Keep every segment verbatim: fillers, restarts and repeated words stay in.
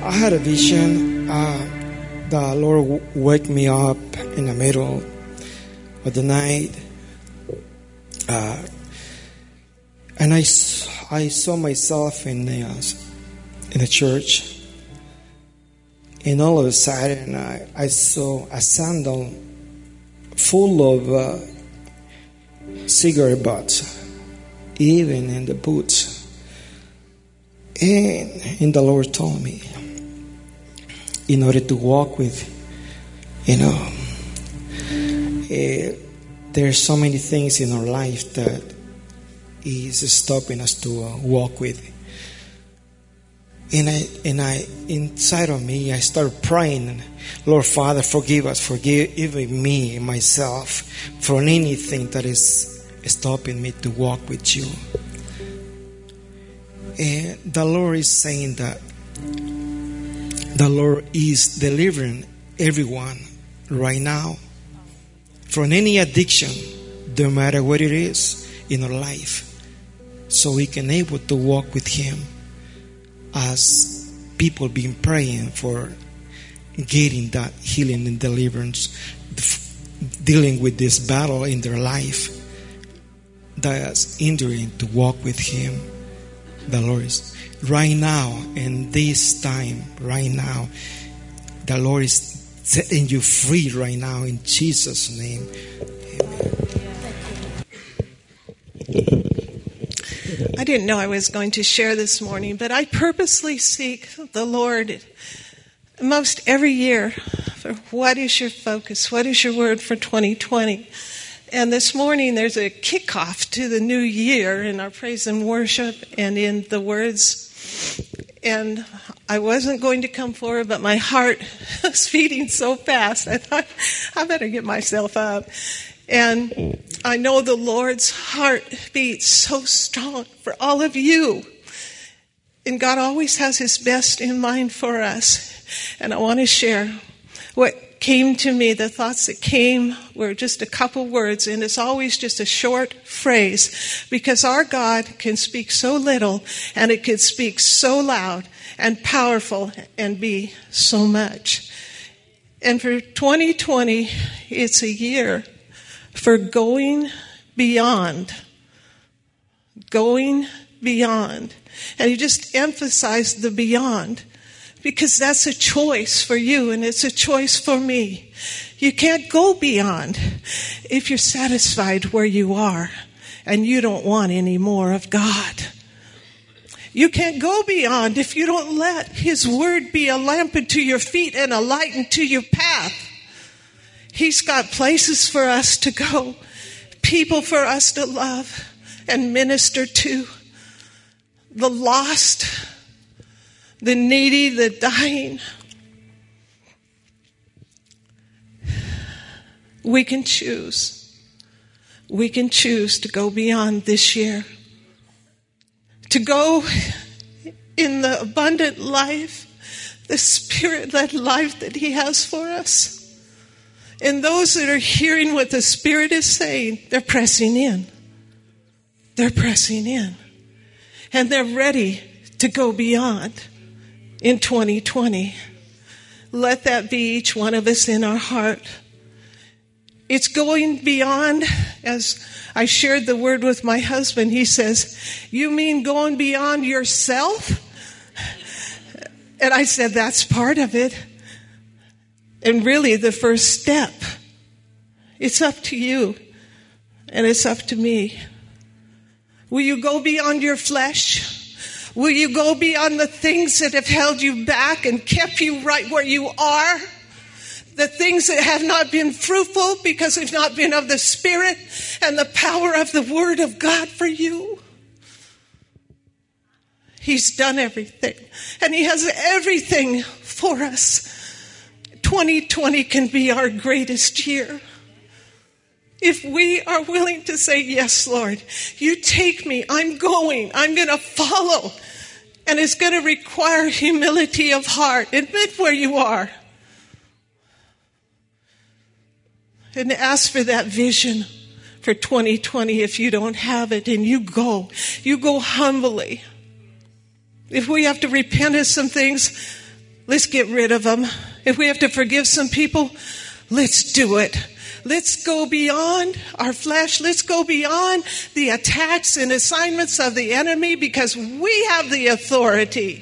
I had a vision. Uh, the Lord w- woke me up in the middle of the night. Uh, and I, I saw myself in the, uh, in the church. And all of a sudden, I, I saw a sandal full of uh, cigarette butts, even in the boots. And, and the Lord told me, in order to walk with, you know, uh, there are so many things in our life that is stopping us to uh, walk with. And I, and I, inside of me, I started praying, Lord Father, forgive us, forgive even me, myself, for anything that is stopping me to walk with you. And the Lord is saying that the Lord is delivering everyone right now from any addiction, no matter what it is in our life, so we can able to walk with Him as people been praying for getting that healing and deliverance, dealing with this battle in their life that's hindering to walk with Him. The Lord is right now, in this time, right now, the Lord is setting you free right now in Jesus' name. Amen. I didn't know I was going to share this morning, but I purposely seek the Lord most every year for what is your focus? What is your word for twenty twenty? And this morning there's a kickoff to the new year in our praise and worship and in the words. And I wasn't going to come forward, but my heart was beating so fast. I thought, I better get myself up. And I know the Lord's heart beats so strong for all of you. And God always has His best in mind for us. And I want to share what came to me. The thoughts that came were just a couple words, and it's always just a short phrase, because our God can speak so little, and it can speak so loud and powerful and be so much. And for twenty twenty, it's a year for going beyond. Going beyond. And you just emphasize the beyond, because that's a choice for you and it's a choice for me. You can't go beyond if you're satisfied where you are and you don't want any more of God. You can't go beyond if you don't let His word be a lamp unto your feet and a light unto your path. He's got places for us to go, people for us to love and minister to, the lost, the needy, the dying. We can choose. We can choose to go beyond this year. To go in the abundant life, the Spirit-led life that He has for us. And those that are hearing what the Spirit is saying, they're pressing in. They're pressing in. And they're ready to go beyond in twenty twenty. Let that be each one of us in our heart. It's going beyond, as I shared the word with my husband. He says, you mean going beyond yourself? And I said, that's part of it. And really the first step. It's up to you. And it's up to me. Will you go beyond your flesh? Will you go beyond the things that have held you back and kept you right where you are? The things that have not been fruitful because they've not been of the Spirit and the power of the Word of God for you. He's done everything. And He has everything for us. twenty twenty can be our greatest year. If we are willing to say, yes, Lord, you take me, I'm going, I'm going to follow. And it's going to require humility of heart. Admit where you are. And ask for that vision for twenty twenty if you don't have it. And you go. You go humbly. If we have to repent of some things, let's get rid of them. If we have to forgive some people, let's do it. Let's go beyond our flesh. Let's go beyond the attacks and assignments of the enemy because we have the authority.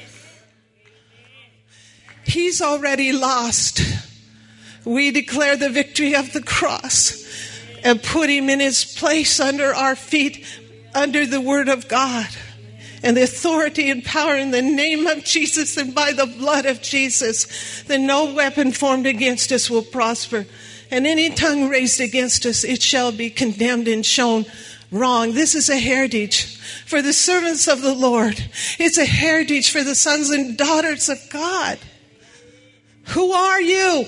He's already lost. We declare the victory of the cross and put him in his place under our feet, under the word of God. And the authority and power in the name of Jesus and by the blood of Jesus, that no weapon formed against us will prosper. And any tongue raised against us, it shall be condemned and shown wrong. This is a heritage for the servants of the Lord. It's a heritage for the sons and daughters of God. Who are you?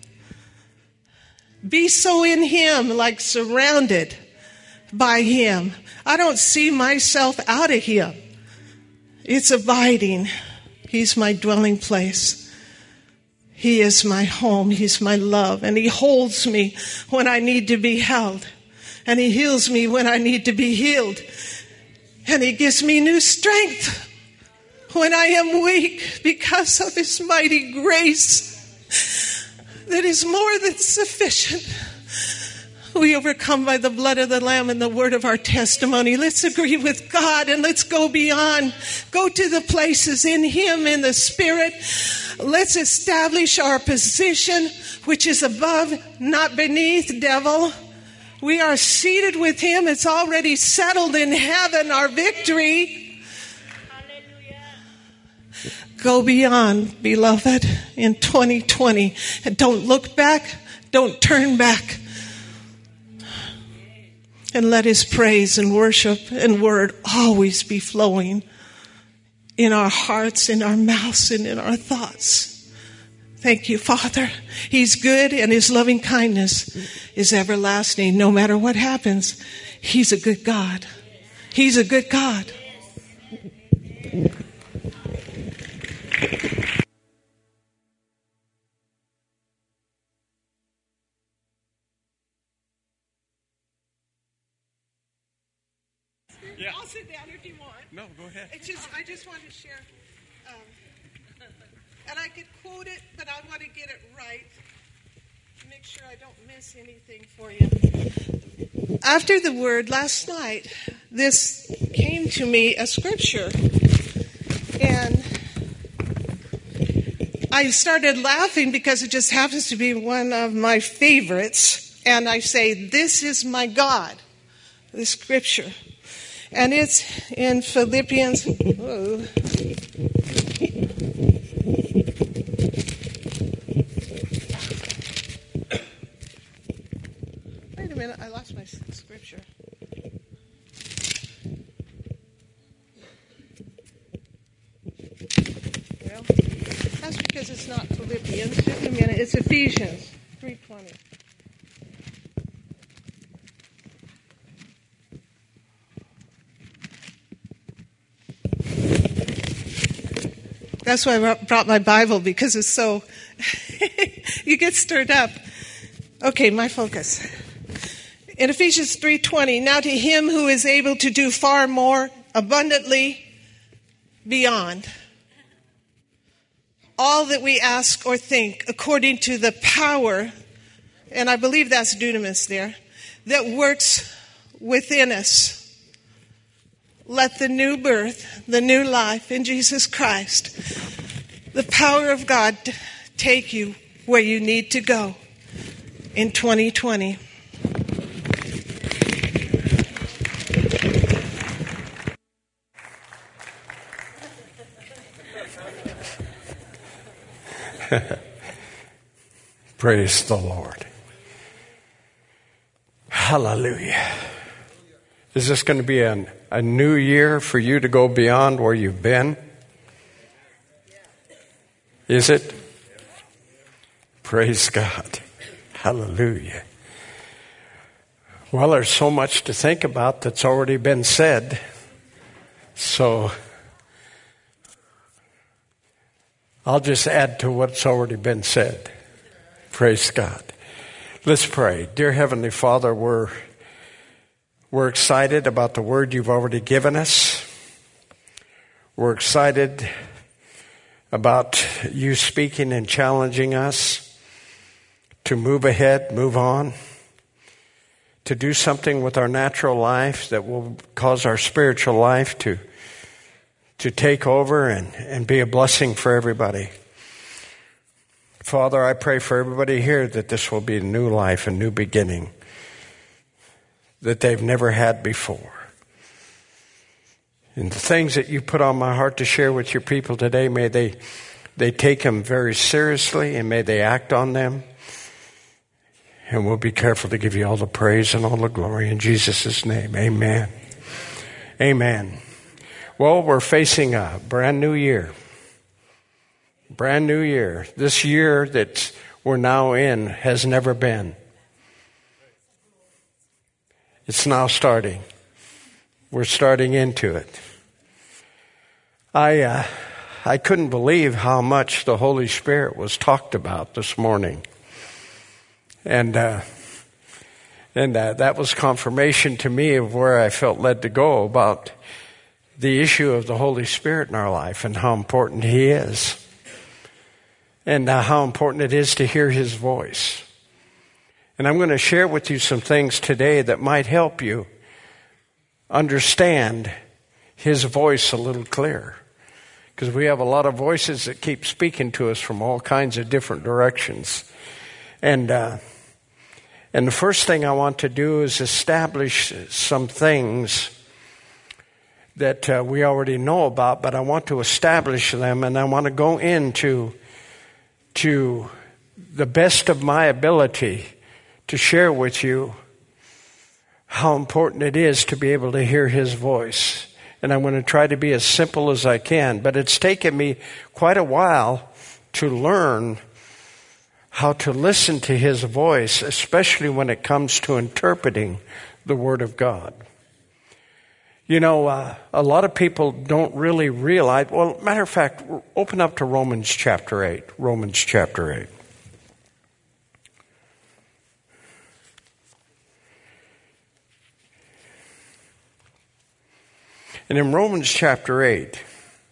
Be so in him, like surrounded by him. I don't see myself out of him. It's abiding. He's my dwelling place. He is my home. He's my love. And he holds me when I need to be held. And he heals me when I need to be healed. And he gives me new strength when I am weak because of his mighty grace that is more than sufficient. We overcome by the blood of the Lamb and the word of our testimony. Let's agree with God and let's go beyond. Go to the places in him, in the Spirit. Let's establish our position, which is above, not beneath, devil. We are seated with him. It's already settled in heaven, our victory. Hallelujah. Go beyond, beloved, in twenty twenty. And don't look back. Don't turn back. And let his praise and worship and word always be flowing in our hearts, in our mouths, and in our thoughts. Thank you, Father. He's good and his loving kindness is everlasting. No matter what happens, he's a good God. He's a good God. Yeah. I'll sit down if you want. No, go ahead. It's just, I just want to share, um, and I could quote it, but I want to get it right. Make sure I don't miss anything for you. After the word last night, this came to me a scripture, and I started laughing because it just happens to be one of my favorites, and I say, "This is my God," the scripture. And it's in Philippians. Whoa. Wait a minute, I lost my scripture. Well, that's because it's not Philippians. Just a minute, it's Ephesians three twenty. That's why I brought my Bible, because it's so, you get stirred up. Okay, my focus. In Ephesians three twenty, now to him who is able to do far more abundantly beyond all that we ask or think, according to the power, and I believe that's dunamis there, that works within us. Let the new birth, the new life in Jesus Christ, the power of God take you where you need to go in twenty twenty. Praise the Lord. Hallelujah. Is this going to be an, a new year for you to go beyond where you've been? Is it? Praise God. Hallelujah. Well, there's so much to think about that's already been said. So I'll just add to what's already been said. Praise God. Let's pray. Dear Heavenly Father, we're We're excited about the word you've already given us. We're excited about you speaking and challenging us to move ahead, move on, to do something with our natural life that will cause our spiritual life to, to take over and, and be a blessing for everybody. Father, I pray for everybody here that this will be a new life, a new beginning that they've never had before. And the things that you put on my heart to share with your people today, may they, they take them very seriously and may they act on them. And we'll be careful to give you all the praise and all the glory in Jesus' name. Amen. Amen. Well, we're facing a brand new year. Brand new year. This year that we're now in has never been. It's now starting. We're starting into it. I uh, I couldn't believe how much the Holy Spirit was talked about this morning, and uh, and uh, that was confirmation to me of where I felt led to go about the issue of the Holy Spirit in our life and how important He is. And uh, how important it is to hear His voice. And I'm going to share with you some things today that might help you understand His voice a little clearer. Because we have a lot of voices that keep speaking to us from all kinds of different directions. And, uh, and the first thing I want to do is establish some things that uh, we already know about, but I want to establish them, and I want to go into to the best of my ability to share with you how important it is to be able to hear His voice. And I'm going to try to be as simple as I can, but it's taken me quite a while to learn how to listen to His voice, especially when it comes to interpreting the Word of God. You know, uh, a lot of people don't really realize, well, matter of fact, open up to Romans chapter eight. Romans chapter eight. And in Romans chapter eight,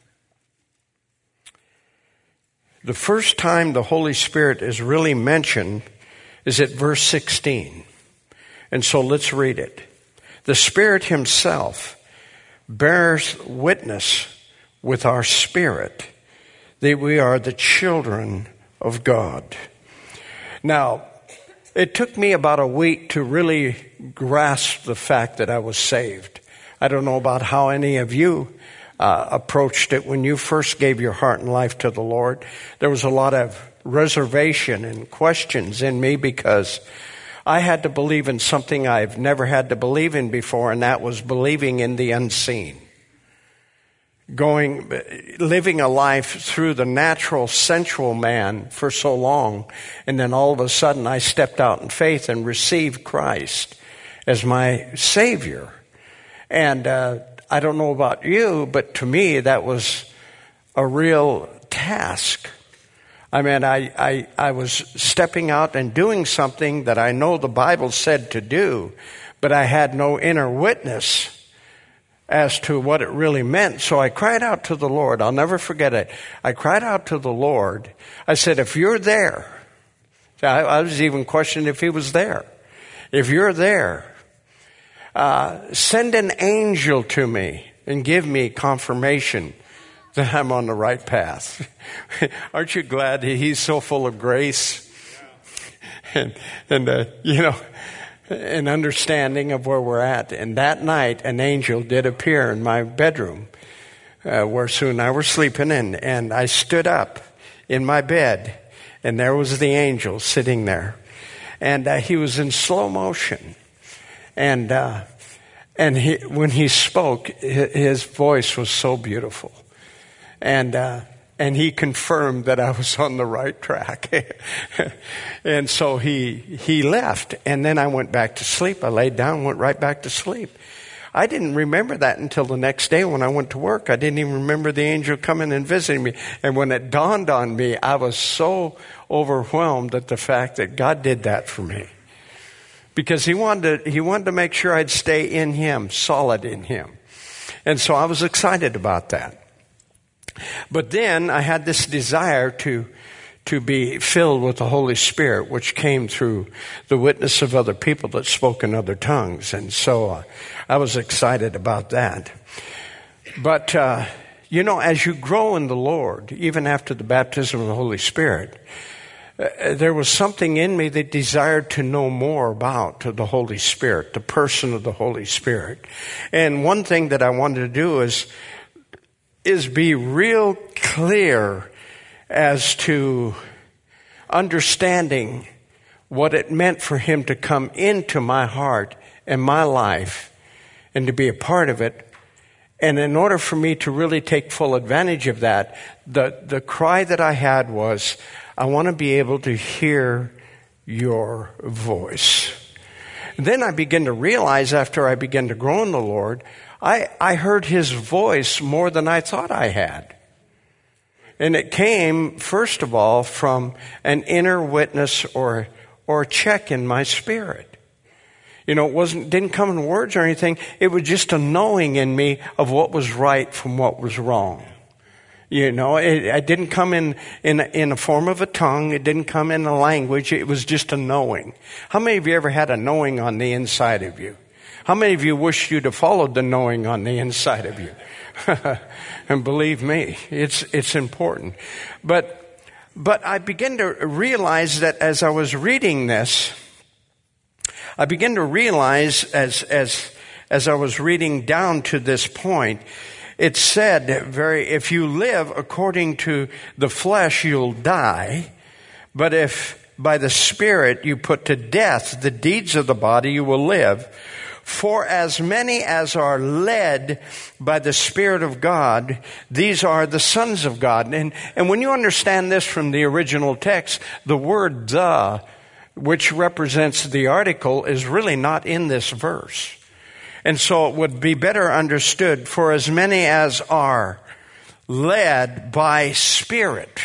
the first time the Holy Spirit is really mentioned is at verse sixteen. And so let's read it. The Spirit Himself bears witness with our spirit that we are the children of God. Now, it took me about a week to really grasp the fact that I was saved. I don't know about how any of you uh, approached it when you first gave your heart and life to the Lord. There was a lot of reservation and questions in me because I had to believe in something I've never had to believe in before, and that was believing in the unseen. Going, living a life through the natural, sensual man for so long, and then all of a sudden I stepped out in faith and received Christ as my Savior. And uh, I don't know about you, but to me that was a real task. I mean, I, I, I was stepping out and doing something that I know the Bible said to do, but I had no inner witness as to what it really meant. So I cried out to the Lord. I'll never forget it. I cried out to the Lord. I said, if you're there, I, I was even questioning if He was there. If you're there, uh, send an angel to me and give me confirmation that I'm on the right path. Aren't you glad that He's so full of grace and, and uh, you know, an understanding of where we're at? And that night, an angel did appear in my bedroom uh, where Sue and I were sleeping, and, and I stood up in my bed, and there was the angel sitting there. And uh, he was in slow motion. And uh, and he, when he spoke, his voice was so beautiful. And uh, and he confirmed that I was on the right track. And so he he left. And then I went back to sleep. I laid down and went right back to sleep. I didn't remember that until the next day when I went to work. I didn't even remember the angel coming and visiting me. And when it dawned on me, I was so overwhelmed at the fact that God did that for me. Because he wanted to, he wanted to make sure I'd stay in Him, solid in Him. And so I was excited about that. But then I had this desire to to be filled with the Holy Spirit, which came through the witness of other people that spoke in other tongues. And so uh, I was excited about that. But, uh, you know, as you grow in the Lord, even after the baptism of the Holy Spirit, uh, there was something in me that desired to know more about the Holy Spirit, the person of the Holy Spirit. And one thing that I wanted to do is, is be real clear as to understanding what it meant for him to come into my heart and my life and to be a part of it. And in order for me to really take full advantage of that, the, the cry that I had was, I want to be able to hear your voice. And then I began to realize, after I began to grow in the Lord, I, I heard his voice more than I thought I had. And it came, first of all, from an inner witness or or check in my spirit. You know, it wasn't didn't come in words or anything. It was just a knowing in me of what was right from what was wrong. You know, it, it didn't come in in in a form of a tongue. It didn't come in a language. It was just a knowing. How many of you ever had a knowing on the inside of you? How many of you wish you'd have followed the knowing on the inside of you? And believe me, it's it's important. But but I began to realize that as I was reading this, I began to realize as as as I was reading down to this point, it said very if you live according to the flesh, you'll die. But if by the Spirit you put to death the deeds of the body, you will live. For as many as are led by the Spirit of God, these are the sons of God. And, and when you understand this from the original text, the word the, which represents the article, is really not in this verse. And so it would be better understood, for as many as are led by Spirit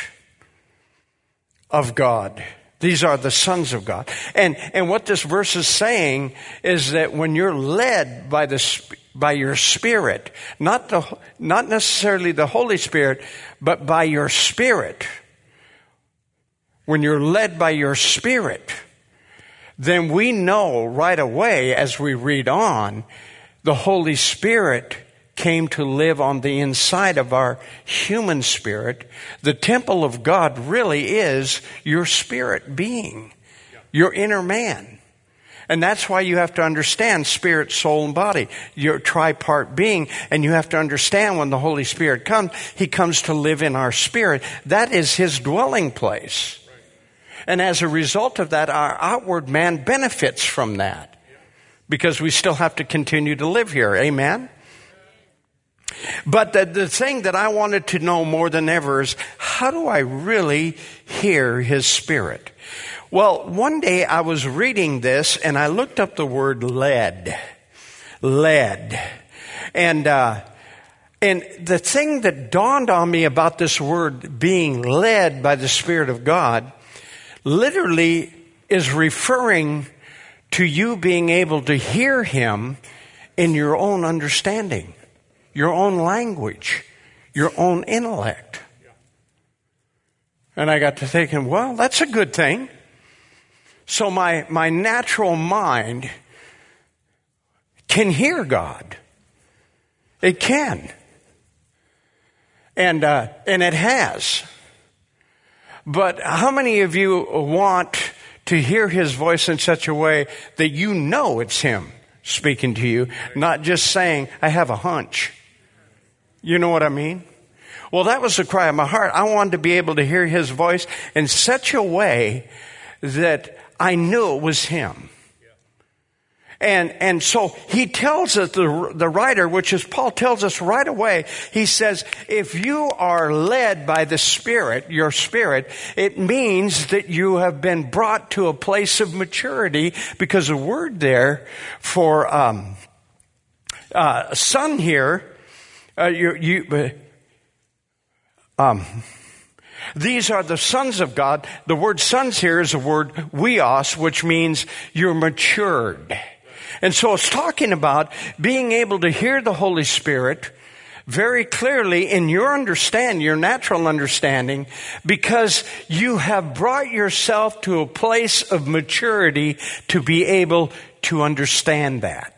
of God, these are the sons of God. And and what this verse is saying is that when you're led by the by your Spirit, not the not necessarily the Holy Spirit, but by your Spirit, when you're led by your Spirit, then we know right away as we read on, the Holy Spirit came to live on the inside of our human spirit. The temple of God really is your spirit being, your inner man. And that's why you have to understand spirit, soul, and body, your tripart being. And you have to understand when the Holy Spirit comes, He comes to live in our spirit. That is His dwelling place. And as a result of that, our outward man benefits from that, because we still have to continue to live here. Amen? But the, the thing that I wanted to know more than ever is, how do I really hear His Spirit? Well, one day I was reading this and I looked up the word led. Led. And, uh, and the thing that dawned on me about this word being led by the Spirit of God literally is referring to you being able to hear Him in your own understanding, your own language, your own intellect. And I got to thinking, well, that's a good thing. So my, my natural mind can hear God. It can. And, uh, and it has. But how many of you want to hear His voice in such a way that you know it's Him speaking to you, not just saying, I have a hunch? You know what I mean? Well, that was the cry of my heart. I wanted to be able to hear His voice in such a way that I knew it was Him. And, and so he tells us, the, the writer, which is Paul, tells us right away, he says, if you are led by the Spirit, your spirit, it means that you have been brought to a place of maturity, because the word there for um, uh, son here, uh, you, you uh, um, these are the sons of God. The word sons here is the word weos, which means you're matured. And so it's talking about being able to hear the Holy Spirit, very clearly in your understanding, your natural understanding, because you have brought yourself to a place of maturity to be able to understand that.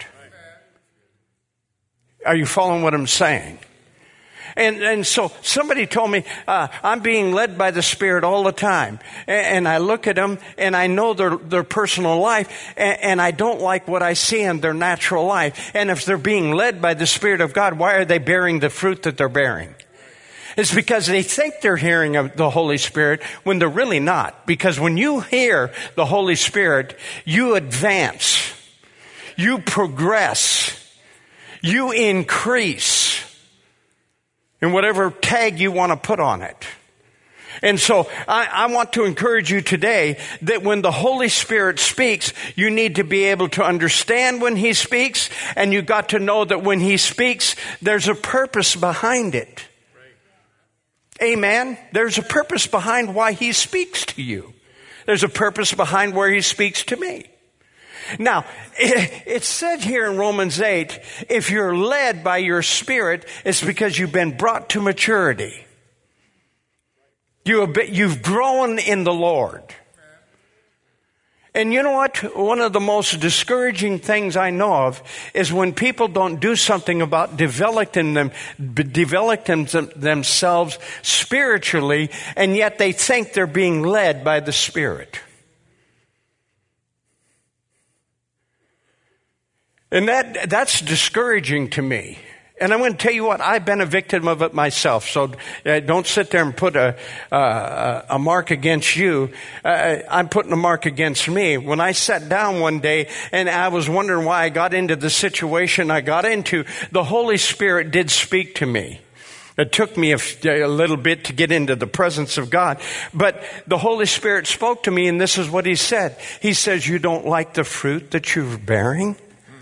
Are you following what I'm saying? And and so somebody told me, uh, I'm being led by the Spirit all the time. And, and I look at them and I know their, their personal life, and, and I don't like what I see in their natural life. And if they're being led by the Spirit of God, why are they bearing the fruit that they're bearing? It's because they think they're hearing of the Holy Spirit when they're really not. Because when you hear the Holy Spirit, you advance, you progress, you increase in whatever tag you want to put on it. And so I, I want to encourage you today that when the Holy Spirit speaks, you need to be able to understand when He speaks, and you got to know that when He speaks, there's a purpose behind it. Amen? There's a purpose behind why He speaks to you. There's a purpose behind where He speaks to me. Now, it's said here in Romans eight, if you're led by your Spirit, it's because you've been brought to maturity. You have been, you've grown in the Lord. And you know what? One of the most discouraging things I know of is when people don't do something about developing them, developing them, themselves spiritually, and yet they think they're being led by the Spirit. And that that's discouraging to me. And I'm going to tell you what, I've been a victim of it myself. So uh, don't sit there and put a uh, a mark against you. Uh, I'm putting a mark against me. When I sat down one day and I was wondering why I got into the situation I got into, the Holy Spirit did speak to me. It took me a, a little bit to get into the presence of God. But the Holy Spirit spoke to me, and this is what He said. He says, you don't like the fruit that you're bearing?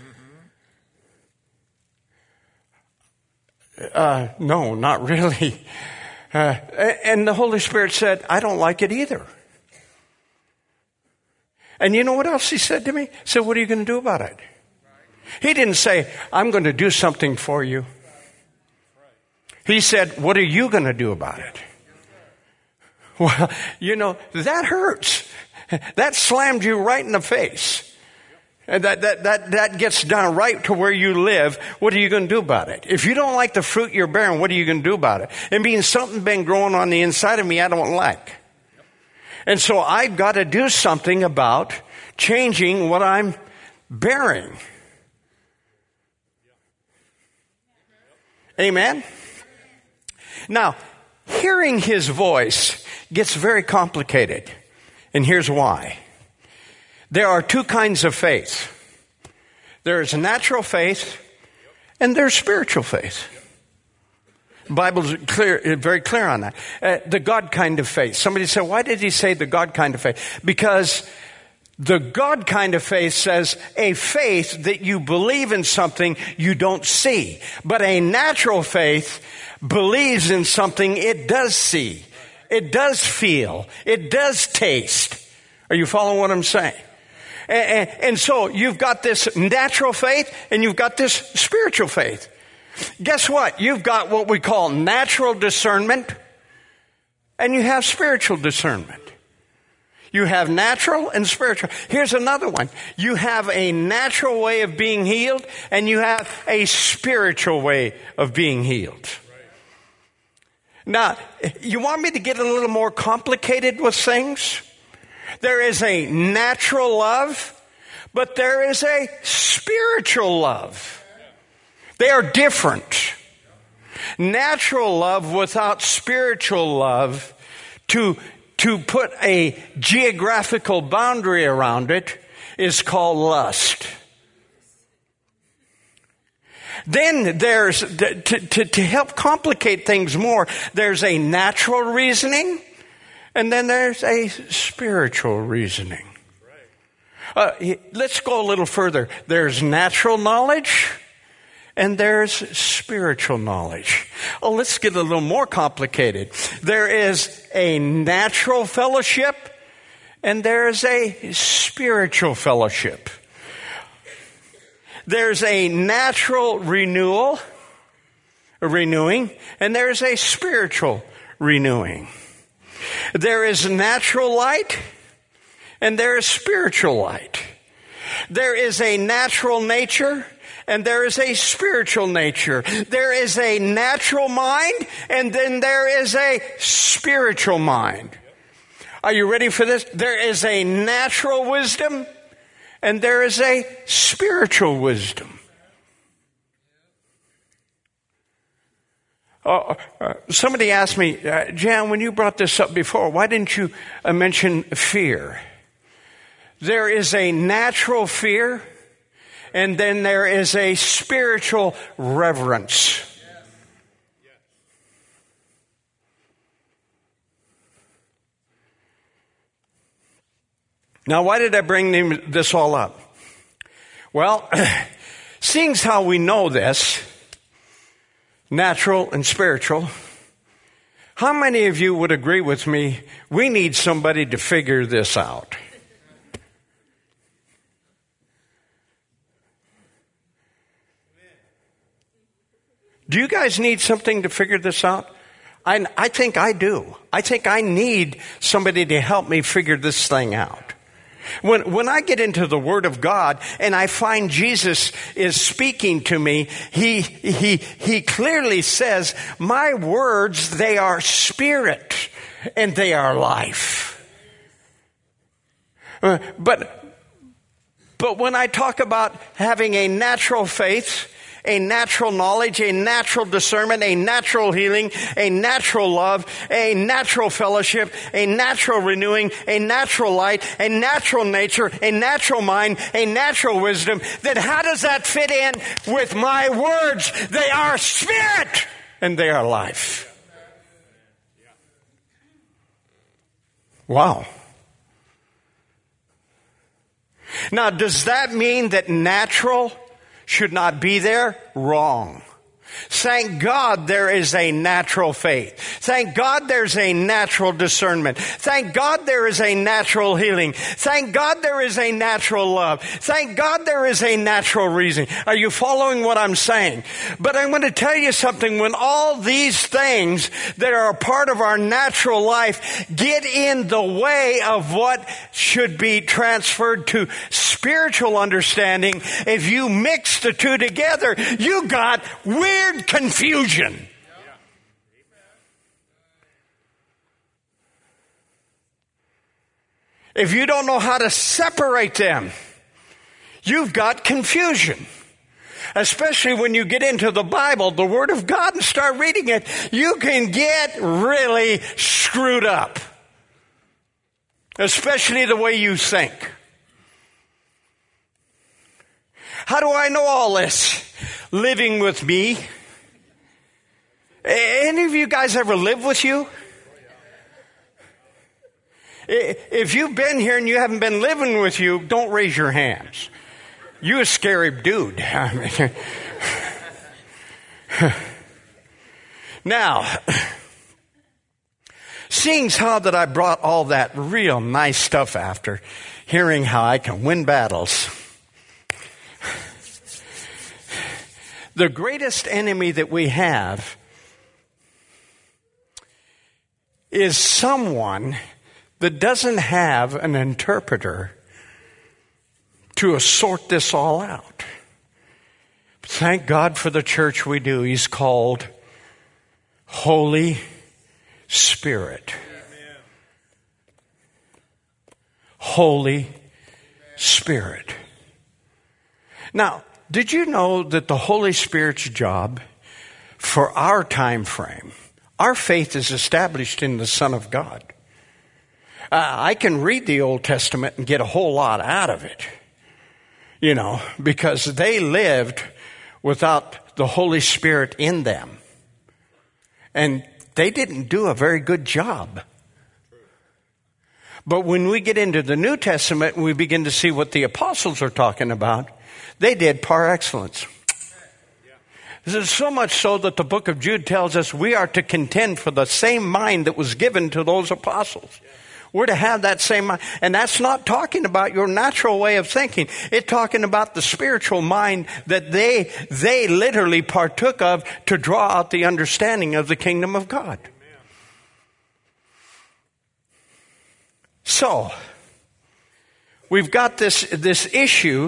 Uh, no, not really. Uh, and the Holy Spirit said, I don't like it either. And you know what else He said to me? He said, what are you going to do about it? He didn't say, I'm going to do something for you. He said, what are you going to do about it? Well, you know, that hurts. That slammed you right in the face. And that, that, that, that gets down right to where you live. What are you going to do about it? If you don't like the fruit you're bearing, what are you going to do about it? It means something been growing on the inside of me I don't like. And so I've got to do something about changing what I'm bearing. Amen? Now, hearing His voice gets very complicated. And here's why. There are two kinds of faith. There is natural faith and there's spiritual faith. The Bible's clear, very clear on that. Uh, the God kind of faith. Somebody said, why did He say the God kind of faith? Because the God kind of faith says a faith that you believe in something you don't see. But a natural faith believes in something it does see. It does feel. It does taste. Are you following what I'm saying? And, and, and so you've got this natural faith and you've got this spiritual faith. Guess what? You've got what we call natural discernment and you have spiritual discernment. You have natural and spiritual. Here's another one. You have a natural way of being healed and you have a spiritual way of being healed. Now, you want me to get a little more complicated with things? There is a natural love, but there is a spiritual love. They are different. Natural love without spiritual love, to, to put a geographical boundary around it, is called lust. Then there's, to, to, to help complicate things more, there's a natural reasoning, and then there's a spiritual reasoning. Uh, let's go a little further. There's natural knowledge, and there's spiritual knowledge. Oh, let's get a little more complicated. There is a natural fellowship, and there's a spiritual fellowship. There's a natural renewal, renewing, and there is a spiritual renewing. There is natural light, and there is spiritual light. There is a natural nature, and there is a spiritual nature. There is a natural mind, and then there is a spiritual mind. Are you ready for this? There is a natural wisdom, and there is a spiritual wisdom. Uh, uh, somebody asked me, uh, Jan, when you brought this up before, why didn't you uh, mention fear? There is a natural fear, and then there is a spiritual reverence. Now, why did I bring this all up? Well, seeing as how we know this, natural and spiritual, how many of you would agree with me, we need somebody to figure this out? Do you guys need something to figure this out? I, I think I do. I think I need somebody to help me figure this thing out. When, when I get into the Word of God and I find Jesus is speaking to me, He, He, He clearly says, my words, they are spirit and they are life. Uh, but, but when I talk about having a natural faith, a natural knowledge, a natural discernment, a natural healing, a natural love, a natural fellowship, a natural renewing, a natural light, a natural nature, a natural mind, a natural wisdom, then how does that fit in with my words? They are spirit and they are life. Wow. Now, does that mean that natural should not be there? Wrong. Thank God there is a natural faith. Thank God there's a natural discernment. Thank God there is a natural healing. Thank God there is a natural love. Thank God there is a natural reason. Are you following what I'm saying? But I'm going to tell you something. When all these things that are a part of our natural life get in the way of what should be transferred to spiritual understanding, if you mix the two together, you got weird confusion. If you don't know how to separate them, you've got confusion. Especially when you get into the Bible, the Word of God, and start reading it, you can get really screwed up. Especially the way you think. How do I know all this? Living with me. Any of you guys ever live with you? If you've been here and you haven't been living with you, don't raise your hands. You a scary dude. Now, seeing how that I brought all that real nice stuff after hearing how I can win battles, the greatest enemy that we have is someone that doesn't have an interpreter to sort this all out. Thank God for the church we do. He's called Holy Spirit. Amen. Holy Spirit. Now, did you know that the Holy Spirit's job for our time frame, our faith is established in the Son of God. Uh, I can read the Old Testament and get a whole lot out of it, you know, because they lived without the Holy Spirit in them. And they didn't do a very good job. But when we get into the New Testament and we begin to see what the apostles are talking about, they did par excellence. This is so much so that the book of Jude tells us we are to contend for the same mind that was given to those apostles. We're to have that same mind. And that's not talking about your natural way of thinking. It's talking about the spiritual mind that they, they literally partook of to draw out the understanding of the kingdom of God. So, we've got this, this issue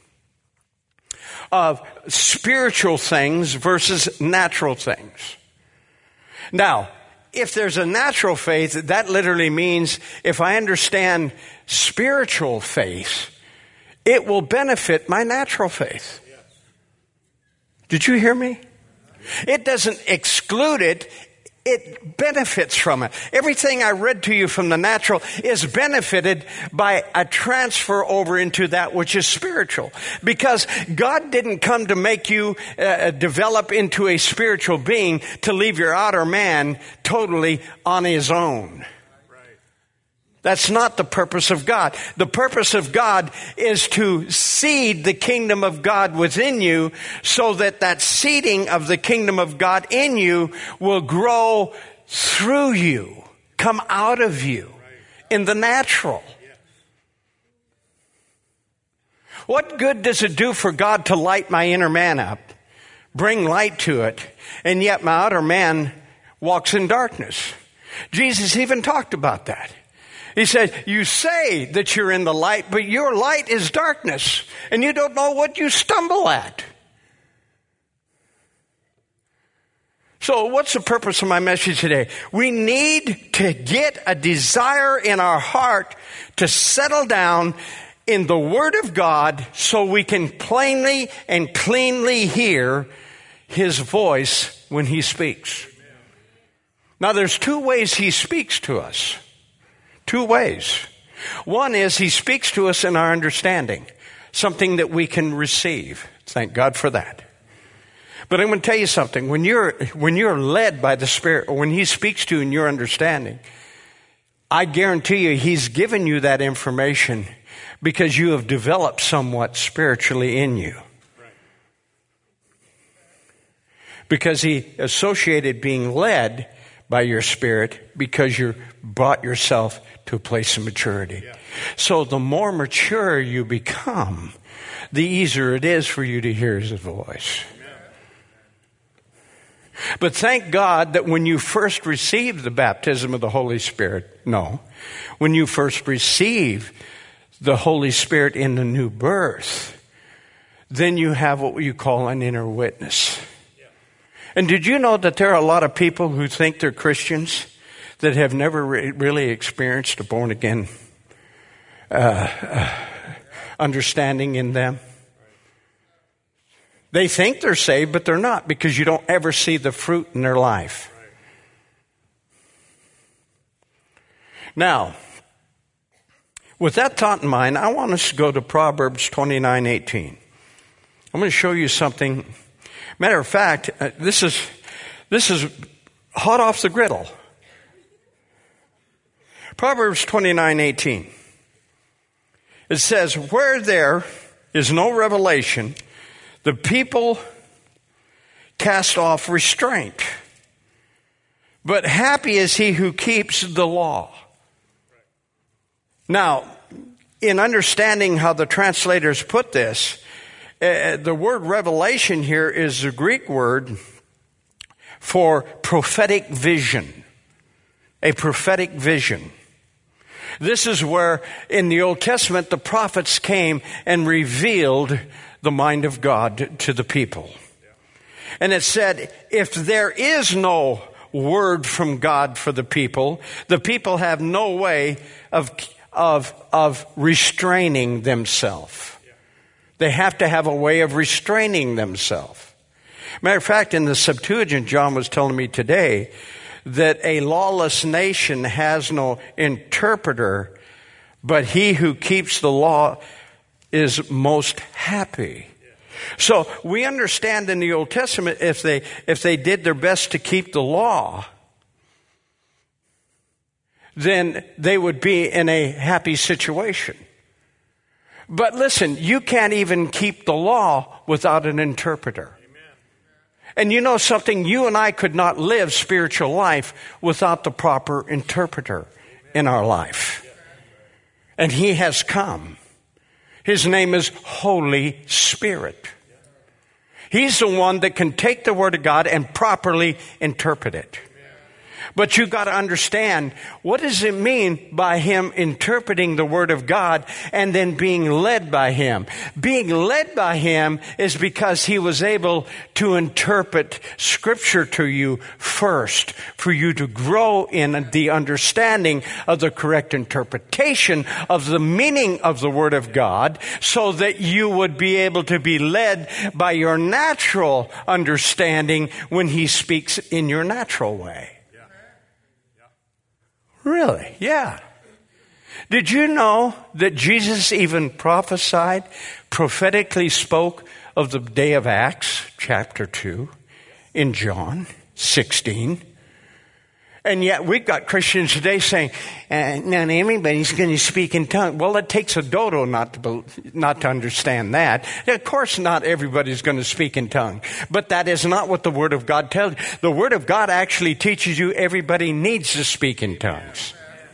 of spiritual things versus natural things. Now, if there's a natural faith, that literally means if I understand spiritual faith, it will benefit my natural faith. Did you hear me? It doesn't exclude it. It benefits from it. Everything I read to you from the natural is benefited by a transfer over into that which is spiritual. Because God didn't come to make you uh, develop into a spiritual being to leave your outer man totally on his own. That's not the purpose of God. The purpose of God is to seed the kingdom of God within you so that that seeding of the kingdom of God in you will grow through you, come out of you in the natural. What good does it do for God to light my inner man up, bring light to it, and yet my outer man walks in darkness? Jesus even talked about that. He said, you say that you're in the light, but your light is darkness, and you don't know what you stumble at. So what's the purpose of my message today? We need to get a desire in our heart to settle down in the Word of God so we can plainly and cleanly hear His voice when He speaks. Now there's two ways He speaks to us. Two ways. One is He speaks to us in our understanding, something that we can receive. Thank God for that. But I'm going to tell you something. When you're, when you're led by the Spirit, or when He speaks to you in your understanding, I guarantee you He's given you that information because you have developed somewhat spiritually in you. Because He associated being led by your Spirit because you brought yourself to a place of maturity. Yeah. So the more mature you become, the easier it is for you to hear His voice. Amen. But thank God that when you first receive the baptism of the Holy Spirit, no, when you first receive the Holy Spirit in the new birth, then you have what you call an inner witness. And did you know that there are a lot of people who think they're Christians that have never re- really experienced a born-again uh, uh, understanding in them? They think they're saved, but they're not because you don't ever see the fruit in their life. Now, with that thought in mind, I want us to go to Proverbs twenty-nine eighteen. I'm going to show you something. Matter of fact, uh, this is this is hot off the griddle. Proverbs twenty-nine eighteen. It says, where there is no revelation, the people cast off restraint. But happy is he who keeps the law. Now, in understanding how the translators put this, Uh, the word revelation here is the Greek word for prophetic vision. A prophetic vision. This is where in the Old Testament the prophets came and revealed the mind of God to the people. And it said, if there is no word from God for the people, the people have no way of, of, of restraining themselves. They have to have a way of restraining themselves. Matter of fact, in the Septuagint, John was telling me today that a lawless nation has no interpreter, but he who keeps the law is most happy. So we understand in the Old Testament if they if they did their best to keep the law, then they would be in a happy situation. But listen, you can't even keep the law without an interpreter. Amen. And you know something? You and I could not live spiritual life without the proper interpreter in our life. And he has come. His name is Holy Spirit. He's the one that can take the Word of God and properly interpret it. But you've got to understand, what does it mean by him interpreting the Word of God and then being led by him? Being led by him is because he was able to interpret Scripture to you first, for you to grow in the understanding of the correct interpretation of the meaning of the Word of God, so that you would be able to be led by your natural understanding when he speaks in your natural way. Really? Yeah. Did you know that Jesus even prophesied, prophetically spoke of the day of Acts, chapter two, in John sixteen? And yet we've got Christians today saying, uh, not everybody's going to speak in tongues. Well, it takes a dodo not to, not to understand that. Of course not everybody's going to speak in tongues. But that is not what the Word of God tells you. The Word of God actually teaches you everybody needs to speak in tongues.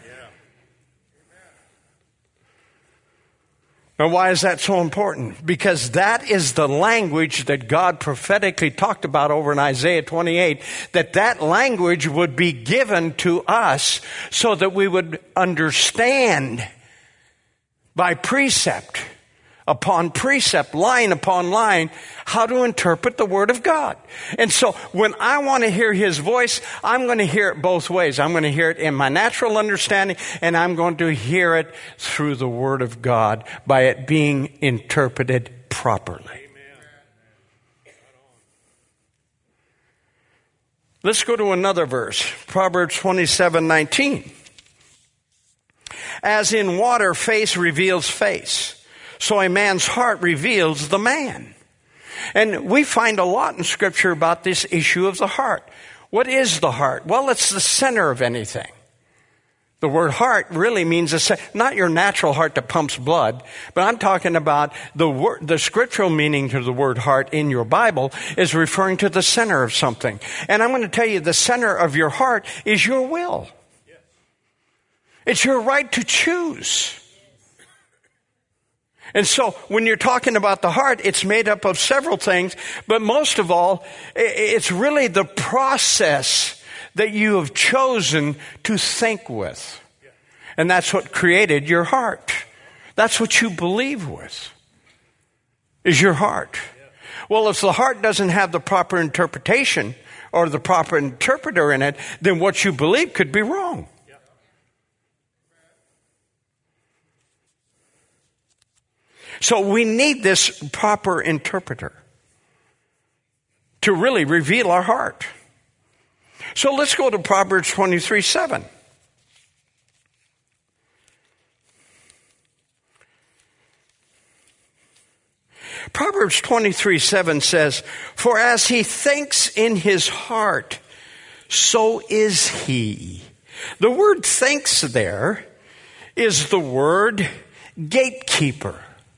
Now, why is that so important? Because that is the language that God prophetically talked about over in Isaiah twenty-eight, that that language would be given to us so that we would understand by precept upon precept, line upon line, how to interpret the Word of God. And so when I want to hear his voice, I'm going to hear it both ways. I'm going to hear it in my natural understanding, and I'm going to hear it through the Word of God by it being interpreted properly. Let's go to another verse, Proverbs twenty-seven nineteen. As in water, face reveals face, so a man's heart reveals the man. And we find a lot in Scripture about this issue of the heart. What is the heart? Well, it's the center of anything. The word heart really means a, not your natural heart that pumps blood, but I'm talking about the word, the scriptural meaning to the word heart in your Bible is referring to the center of something. And I'm going to tell you, the center of your heart is your will. It's your right to choose. And so when you're talking about the heart, it's made up of several things, but most of all, it's really the process that you have chosen to think with. And that's what created your heart. That's what you believe with, is your heart. Well, if the heart doesn't have the proper interpretation or the proper interpreter in it, then what you believe could be wrong. So we need this proper interpreter to really reveal our heart. So let's go to Proverbs twenty-three seven. Proverbs twenty-three seven says, "For as he thinks in his heart, so is he." The word "thinks" there is the word gatekeeper.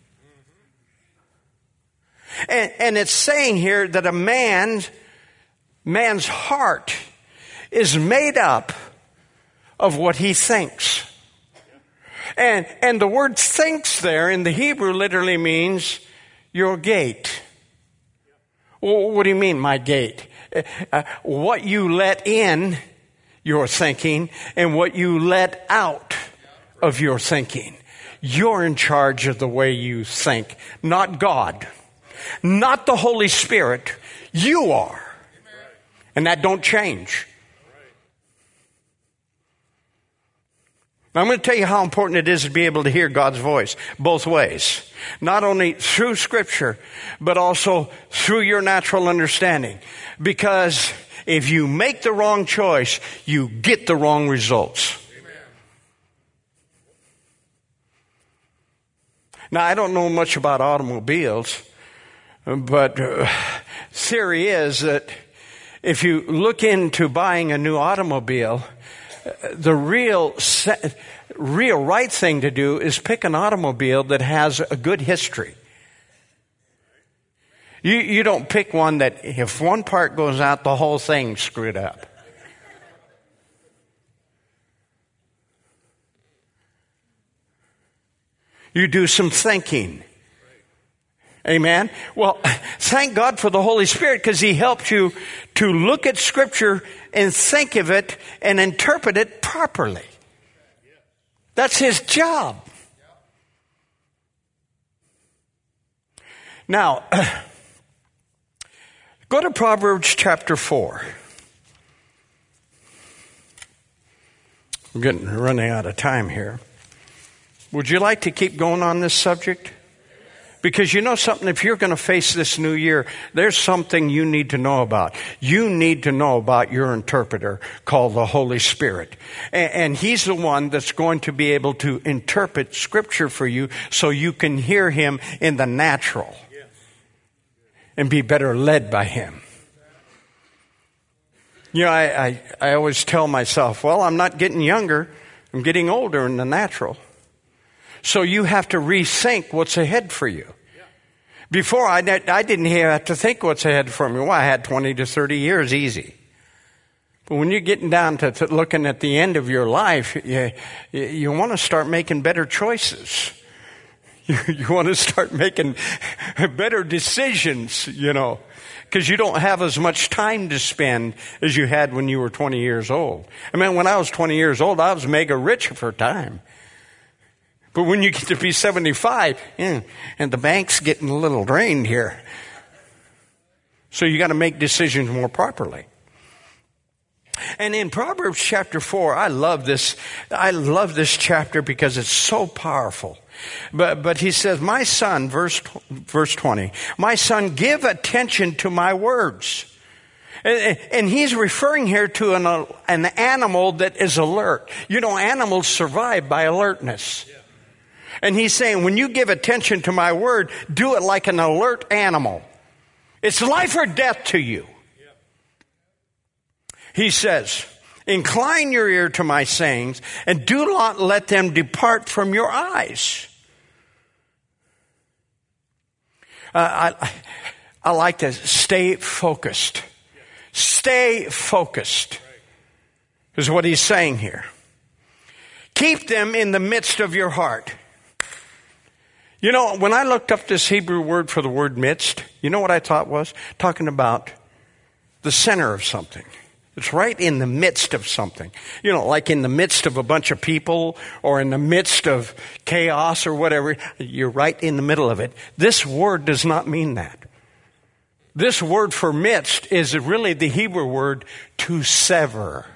And, and it's saying here that a man's, man's heart is made up of what he thinks. And, and the word "thinks" there in the Hebrew literally means your gate. Well, what do you mean, my gate? Uh, what you let in your thinking and what you let out of your thinking. You're in charge of the way you think, not God. Not the Holy Spirit. You are. And that don't change. Now, I'm going to tell you how important it is to be able to hear God's voice both ways. Not only through Scripture, but also through your natural understanding. Because if you make the wrong choice, you get the wrong results. Now, I don't know much about automobiles. But uh, theory is that if you look into buying a new automobile, the real se- real right thing to do is pick an automobile that has a good history. You you don't pick one that if one part goes out, the whole thing's screwed up. You do some thinking. Amen. Well, thank God for the Holy Spirit, because He helps you to look at Scripture and think of it and interpret it properly. That's His job. Now, go to Proverbs chapter four. We're getting running out of time here. Would you like to keep going on this subject? Because you know something, if you're going to face this new year, there's something you need to know about. You need to know about your interpreter called the Holy Spirit. And, and He's the one that's going to be able to interpret Scripture for you so you can hear Him in the natural and be better led by Him. You know, I, I, I always tell myself, well, I'm not getting younger. I'm getting older in the natural. So you have to rethink what's ahead for you. Before, I, I didn't have to think what's ahead for me. Well, I had twenty to thirty years easy. But when you're getting down to, to looking at the end of your life, you, you, you want to start making better choices. You, you want to start making better decisions, you know, because you don't have as much time to spend as you had when you were twenty years old. I mean, when I was twenty years old, I was mega rich for time. But when you get to be seventy-five, yeah, and the bank's getting a little drained here. So you got to make decisions more properly. And in Proverbs chapter four, I love this. I love this chapter because it's so powerful. But, but he says, my son, verse, verse twenty, my son, give attention to my words. And, and he's referring here to an, an animal that is alert. You know, animals survive by alertness. And he's saying, when you give attention to my word, do it like an alert animal. It's life or death to you. He says, incline your ear to my sayings, and do not let them depart from your eyes. Uh, I, I like to stay focused. Stay focused is what he's saying here. Keep them in the midst of your heart. You know, when I looked up this Hebrew word for the word midst, you know what I thought was? Talking about the center of something. It's right in the midst of something. You know, like in the midst of a bunch of people or in the midst of chaos or whatever. You're right in the middle of it. This word does not mean that. This word for midst is really the Hebrew word to sever.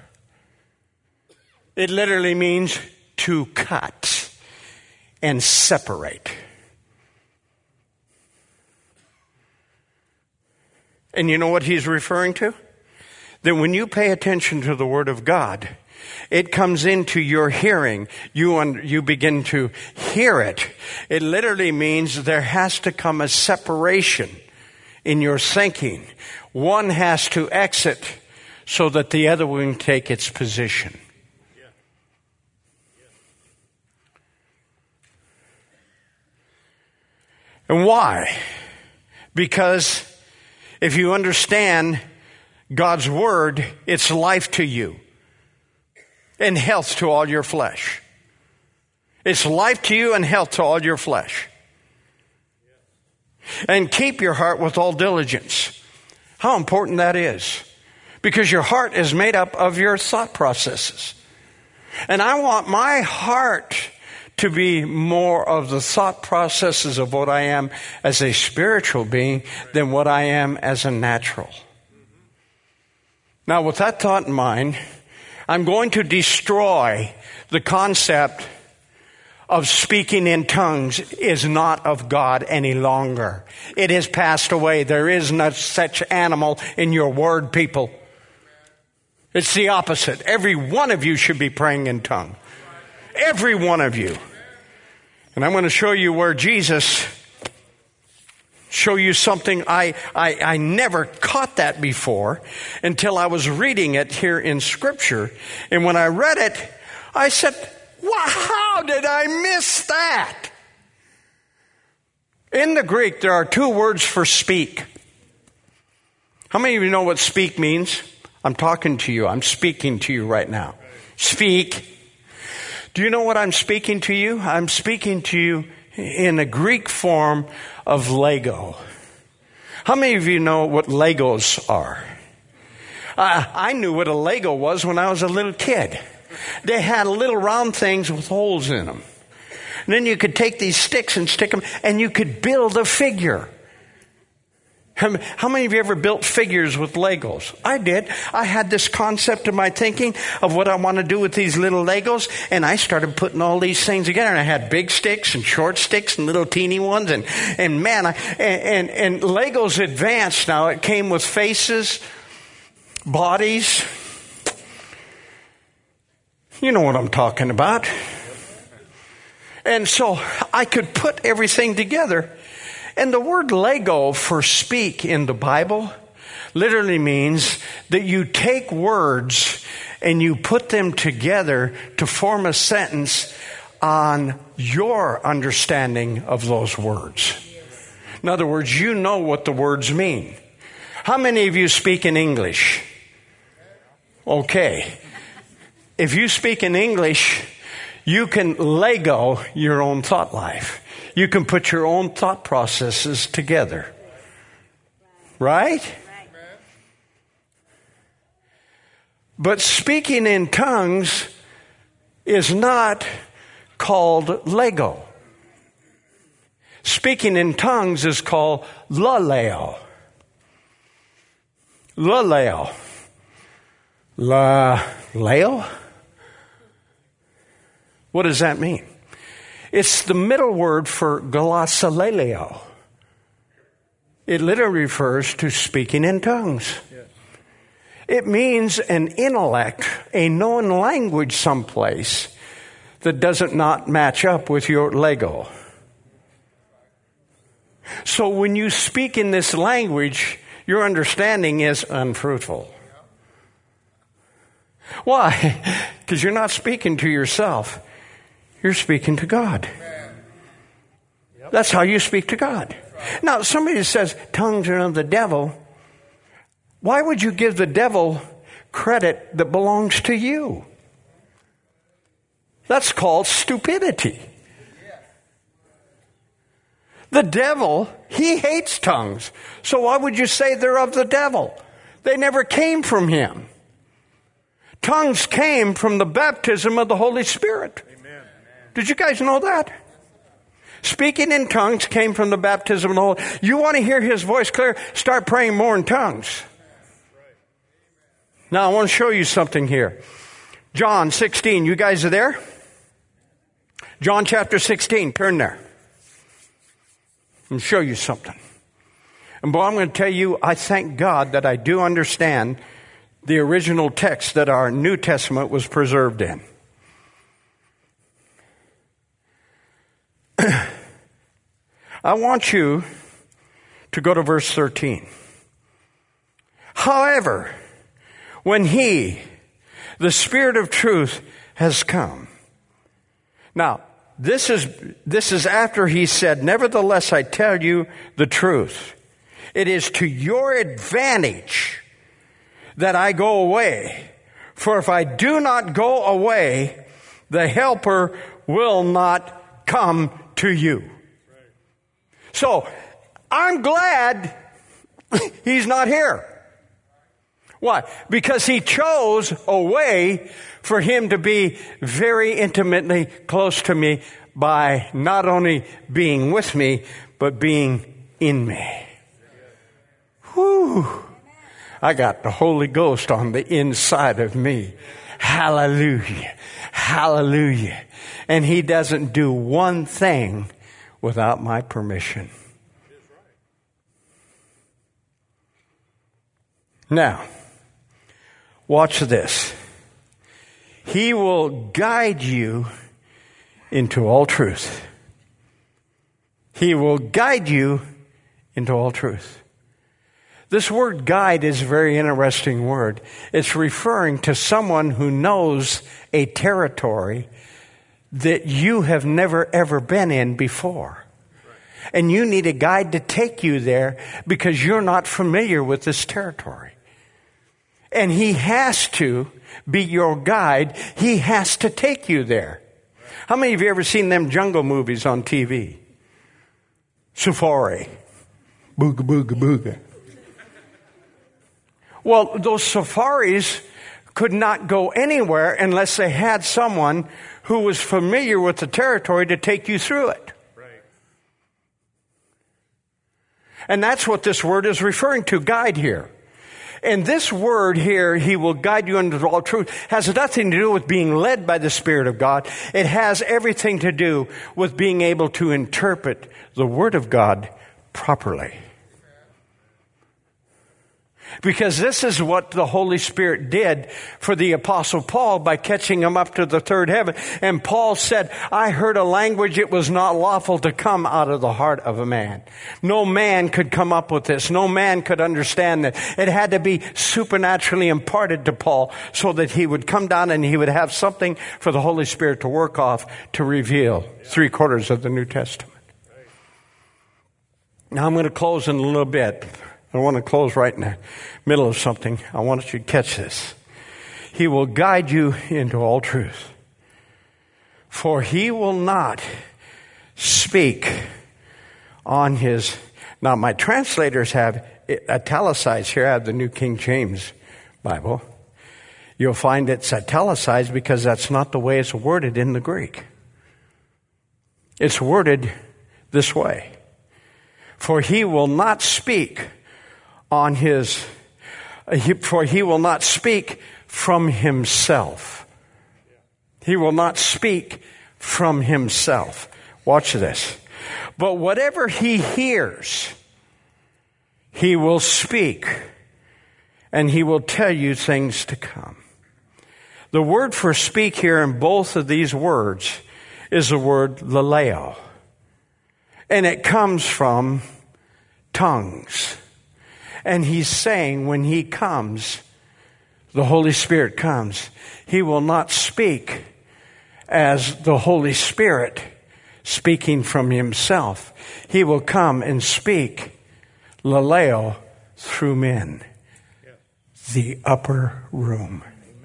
It literally means to cut and separate. And you know what he's referring to? That when you pay attention to the Word of God, it comes into your hearing. You, un- you begin to hear it. It literally means there has to come a separation in your thinking. One has to exit so that the other one can take its position. And why? Because if you understand God's word, it's life to you and health to all your flesh. It's life to you and health to all your flesh. And keep your heart with all diligence. How important that is. Because your heart is made up of your thought processes. And I want my heart to be more of the thought processes of what I am as a spiritual being than what I am as a natural. Now, with that thought in mind, I'm going to destroy the concept of speaking in tongues is not of God any longer. It has passed away. There is no such animal in your word, people. It's the opposite. Every one of you should be praying in tongue. Every one of you. And I'm going to show you where Jesus show you something I, I, I never caught that before until I was reading it here in Scripture. And when I read it, I said, wow, how did I miss that? In the Greek, there are two words for speak. How many of you know what speak means? I'm talking to you. I'm speaking to you right now. Speak. Do you know what I'm speaking to you? I'm speaking to you in a Greek form of Lego. How many of you know what Legos are? Uh, I knew what a Lego was when I was a little kid. They had little round things with holes in them. And then you could take these sticks and stick them, and you could build a figure. How many of you ever built figures with Legos? I did. I had this concept in my thinking of what I want to do with these little Legos, and I started putting all these things together. And I had big sticks and short sticks and little teeny ones, and and man, I, and, and and Legos advanced now. It came with faces, bodies. You know what I'm talking about. And so I could put everything together. And the word Lego for speak in the Bible literally means that you take words and you put them together to form a sentence on your understanding of those words. In other words, you know what the words mean. How many of you speak in English? Okay. If you speak in English, you can Lego your own thought life. You can put your own thought processes together. Right? But speaking in tongues is not called Lego. Speaking in tongues is called laleo. Laleo. Laleo? What does that mean? It's the middle word for glossaleo. It literally refers to speaking in tongues. Yes. It means an intellect, a known language someplace that doesn't not match up with your Lego. So when you speak in this language, your understanding is unfruitful. Why? Because you're not speaking to yourself. You're speaking to God. That's how you speak to God. Now, somebody says tongues are of the devil. Why would you give the devil credit that belongs to you? That's called stupidity. The devil, he hates tongues. So why would you say they're of the devil? They never came from him. Tongues came from the baptism of the Holy Spirit. Did you guys know that? Speaking in tongues came from the baptism of the Holy Spirit. You want to hear his voice clear? Start praying more in tongues. Now I want to show you something here. John sixteen. You guys are there? John chapter sixteen. Turn there. And show you something. And boy, I'm going to tell you, I thank God that I do understand the original text that our New Testament was preserved in. I want you to go to verse thirteen. However, when he, the Spirit of truth, has come. Now, this is, this is after he said, nevertheless, I tell you the truth. It is to your advantage that I go away. For if I do not go away, the Helper will not come to you. So, I'm glad he's not here. Why? Because he chose a way for him to be very intimately close to me by not only being with me, but being in me. Whew. I got the Holy Ghost on the inside of me. Hallelujah. Hallelujah. And he doesn't do one thing without my permission. Now, watch this. He will guide you into all truth. He will guide you into all truth. This word guide is a very interesting word. It's referring to someone who knows a territory that you have never ever been in before. And you need a guide to take you there because you're not familiar with this territory. And he has to be your guide. He has to take you there. How many of you ever seen them jungle movies on T V? safari. Booga, booga, booga. Well, those safaris could not go anywhere unless they had someone who was familiar with the territory to take you through it. Right. And that's what this word is referring to, guide here. And this word here, he will guide you into all truth, has nothing to do with being led by the Spirit of God. It has everything to do with being able to interpret the Word of God properly. Because this is what the Holy Spirit did for the Apostle Paul by catching him up to the third heaven. And Paul said, I heard a language it was not lawful to come out of the heart of a man. No man could come up with this. No man could understand it. It had to be supernaturally imparted to Paul so that he would come down and he would have something for the Holy Spirit to work off to reveal three quarters of the New Testament. Now I'm going to close in a little bit. I want to close right in the middle of something. I want you to catch this. He will guide you into all truth. For he will not speak on his... Now, my translators have it italicized here. I have the New King James Bible. You'll find it's italicized because that's not the way it's worded in the Greek. It's worded this way. For he will not speak on his, for he will not speak from himself. He will not speak from himself. Watch this. But whatever he hears, he will speak, and he will tell you things to come. The word for speak here in both of these words is the word laleo. And it comes from tongues. And he's saying when he comes, the Holy Spirit comes, he will not speak as the Holy Spirit speaking from himself. He will come and speak laleo through men. The upper room.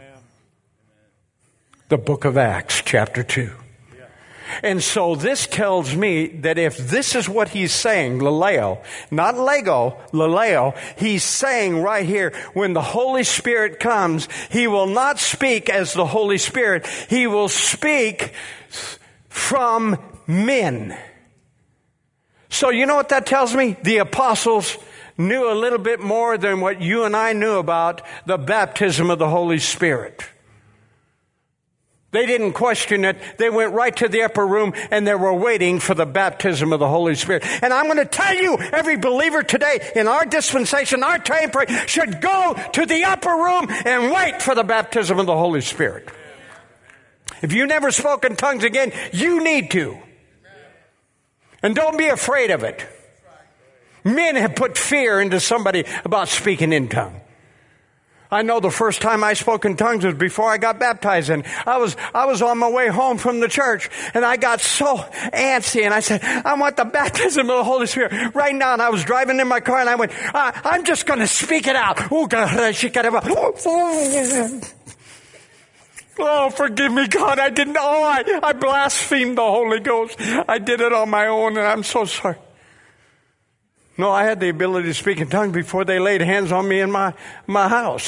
The book of Acts, chapter two. And so this tells me that if this is what he's saying, laleo, not Lego, laleo, he's saying right here, when the Holy Spirit comes, he will not speak as the Holy Spirit. He will speak from men. So you know what that tells me? The apostles knew a little bit more than what you and I knew about the baptism of the Holy Spirit. They didn't question it. They went right to the upper room and they were waiting for the baptism of the Holy Spirit. And I'm going to tell you, every believer today in our dispensation, our time frame, should go to the upper room and wait for the baptism of the Holy Spirit. If you never spoke in tongues again, you need to. And don't be afraid of it. Men have put fear into somebody about speaking in tongues. I know the first time I spoke in tongues was before I got baptized, and I was I was on my way home from the church, and I got so antsy, and I said, I want the baptism of the Holy Spirit right now. And I was driving in my car, and I went, ah, I'm just going to speak it out. Oh, forgive me, God. I didn't know. I, I blasphemed the Holy Ghost. I did it on my own, and I'm so sorry. No, I had the ability to speak in tongues before they laid hands on me in my, my house.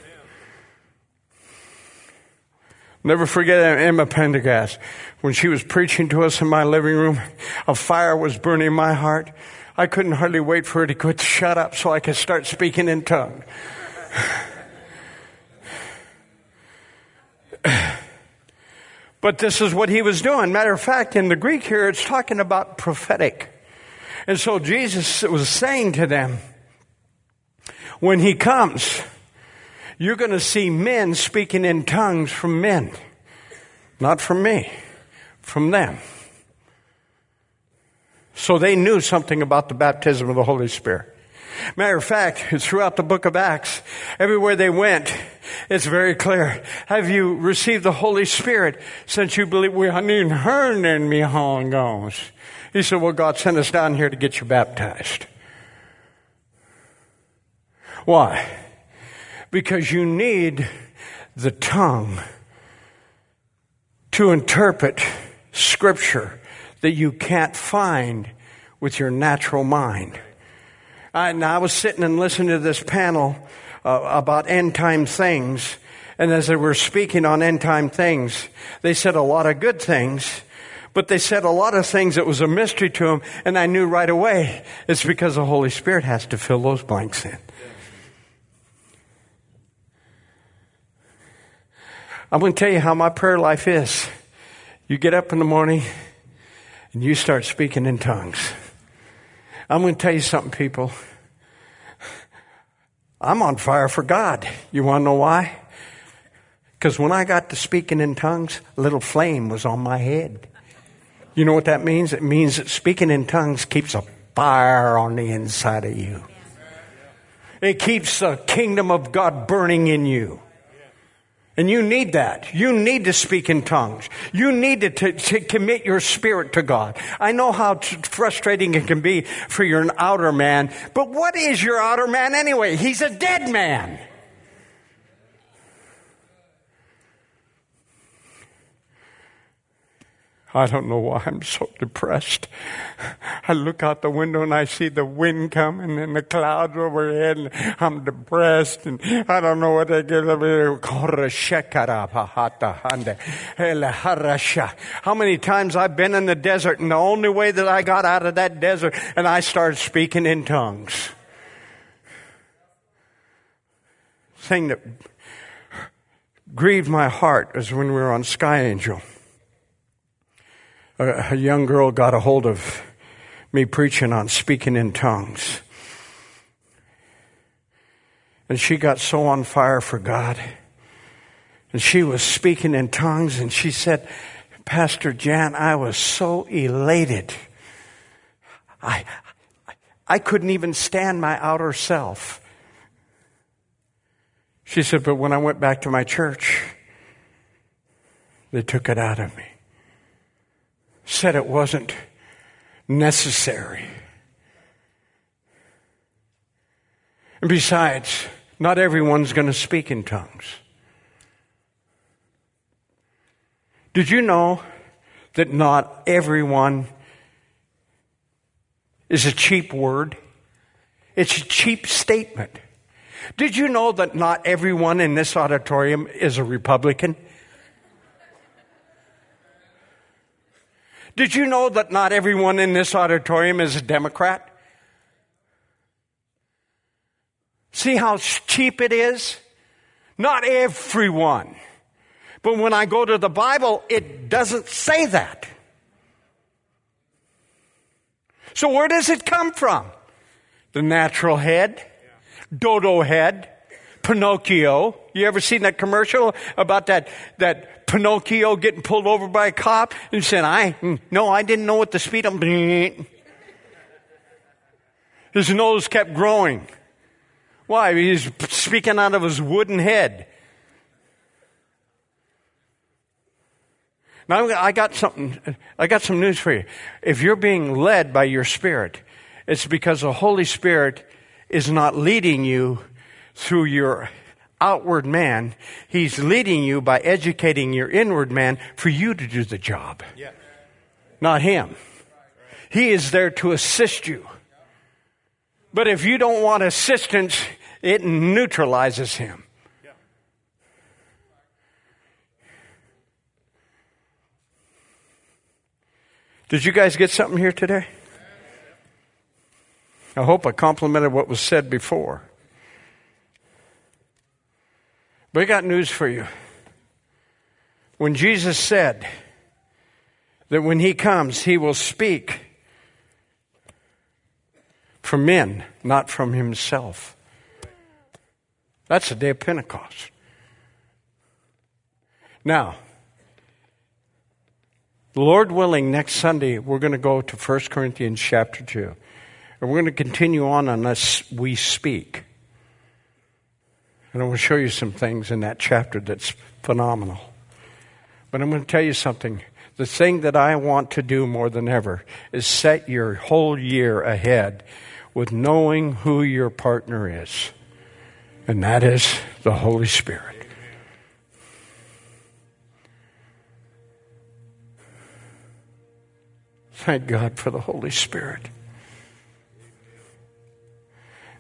Never forget Emma Pendergast. When she was preaching to us in my living room, a fire was burning my heart. I couldn't hardly wait for her to quit, shut up so I could start speaking in tongues. But this is what he was doing. Matter of fact, in the Greek here, it's talking about prophetic. And so Jesus was saying to them, when he comes, you're going to see men speaking in tongues from men. Not from me, from them. So they knew something about the baptism of the Holy Spirit. Matter of fact, throughout the book of Acts, everywhere they went, it's very clear. Have you received the Holy Spirit since you believe? We haven't even heard in me how it goes. He said, well, God sent us down here to get you baptized. Why? Because you need the tongue to interpret Scripture that you can't find with your natural mind. I, and I was sitting and listening to this panel uh, about end time things. And as they were speaking on end time things, they said a lot of good things. But they said a lot of things that was a mystery to them, and I knew right away it's because the Holy Spirit has to fill those blanks in. I'm going to tell you how my prayer life is. You get up in the morning and you start speaking in tongues. I'm going to tell you something, people. I'm on fire for God. You want to know why? Because when I got to speaking in tongues, a little flame was on my head. You know what that means? It means that speaking in tongues keeps a fire on the inside of you. It keeps the kingdom of God burning in you. And you need that. You need to speak in tongues. You need to, to, to commit your spirit to God. I know how t- frustrating it can be for your outer man. But what is your outer man anyway? He's a dead man. I don't know why I'm so depressed. I look out the window and I see the wind coming and the clouds overhead and I'm depressed and I don't know what they get. How many times I've been in the desert and the only way that I got out of that desert and I started speaking in tongues. Thing that grieved my heart was when we were on Sky Angel. A young girl got a hold of me preaching on speaking in tongues. And she got so on fire for God. And she was speaking in tongues and she said, Pastor Jan, I was so elated. I, I couldn't even stand my outer self. She said, but when I went back to my church, they took it out of me. Said it wasn't necessary. And besides, not everyone's going to speak in tongues. Did you know that not everyone is a cheap word? It's a cheap statement. Did you know that not everyone in this auditorium is a Republican? Did you know that not everyone in this auditorium is a Democrat? See how cheap it is? Not everyone. But when I go to the Bible, it doesn't say that. So where does it come from? The natural head, dodo head, Pinocchio. You ever seen that commercial about that, that Pinocchio getting pulled over by a cop and said, I, no, I didn't know what the speed of. His nose kept growing. Why? He's speaking out of his wooden head. Now I got something, I got some news for you. If you're being led by your spirit, it's because the Holy Spirit is not leading you through your outward man. He's leading you by educating your inward man for you to do the job. Yeah. Not him. He is there to assist you. But if you don't want assistance, it neutralizes him. Yeah. Did you guys get something here today? I hope I complimented what was said before. But I got news for you. When Jesus said that when he comes, he will speak from men, not from himself. That's the day of Pentecost. Now, Lord willing, next Sunday, we're going to go to First Corinthians chapter two. And we're going to continue on unless we speak. And I want to show you some things in that chapter that's phenomenal. But I'm going to tell you something. The thing that I want to do more than ever is set your whole year ahead with knowing who your partner is. And that is the Holy Spirit. Thank God for the Holy Spirit.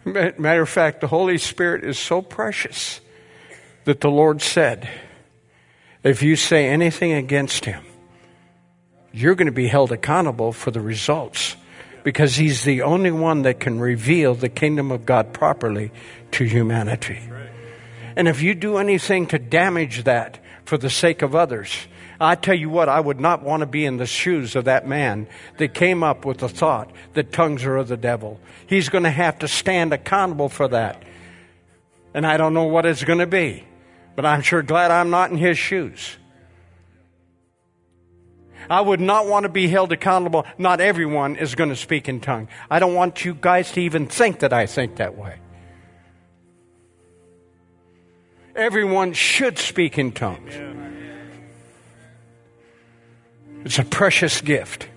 Matter of fact, the Holy Spirit is so precious that the Lord said, if you say anything against him, you're going to be held accountable for the results, because he's the only one that can reveal the kingdom of God properly to humanity. And if you do anything to damage that for the sake of others, I tell you what, I would not want to be in the shoes of that man that came up with the thought that tongues are of the devil. He's going to have to stand accountable for that. And I don't know what it's going to be, but I'm sure glad I'm not in his shoes. I would not want to be held accountable. Not everyone is going to speak in tongue. I don't want you guys to even think that I think that way. Everyone should speak in tongues. It's a precious gift.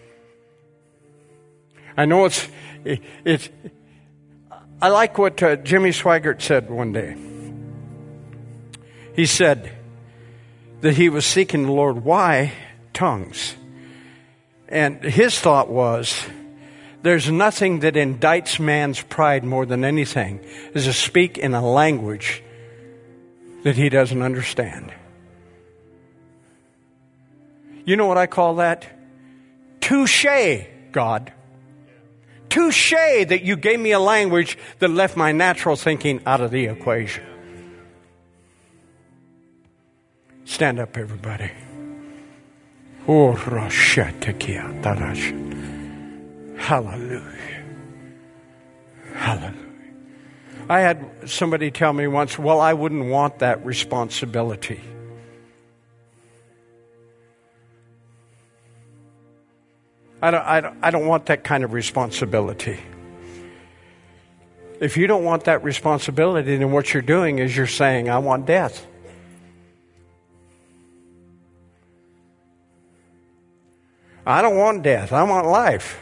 I know it's, it, it's, I like what uh, Jimmy Swaggart said one day. He said that he was seeking the Lord. Why tongues? And his thought was, there's nothing that indicts man's pride more than anything is to speak in a language that he doesn't understand. You know what I call that? Touché, God. Touché that you gave me a language that left my natural thinking out of the equation. Stand up, everybody. Hallelujah. Hallelujah. I had somebody tell me once, well, I wouldn't want that responsibility. I don't, I don't, I don't want that kind of responsibility. If you don't want that responsibility, then what you're doing is you're saying, I want death. I don't want death. I want life.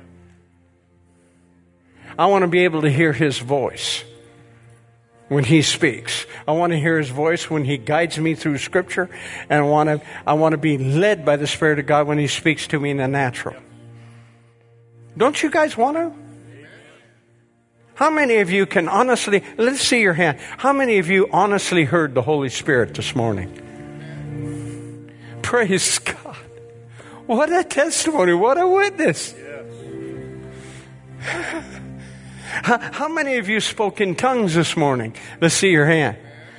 I want to be able to hear his voice when he speaks. I want to hear his voice when he guides me through Scripture, and I want to I want to be led by the Spirit of God when he speaks to me in the natural. Don't you guys want to? How many of you can honestly, let's see your hand. How many of you honestly heard the Holy Spirit this morning? Praise God. What a testimony. What a witness. How, how many of you spoke in tongues this morning? Let's see your hand.